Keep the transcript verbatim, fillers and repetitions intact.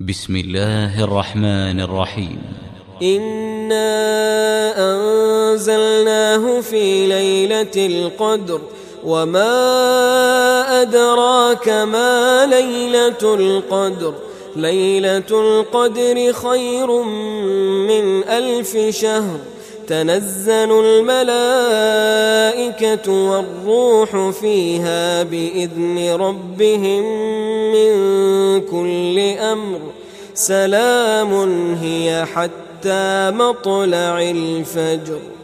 بسم الله الرحمن الرحيم. إنا أنزلناه في ليلة القدر وما أدراك ما ليلة القدر ليلة القدر خير من ألف شهر تنزل الملائكة والروح فيها بإذن ربهم من كل أمر سلام هي حتى مطلع الفجر.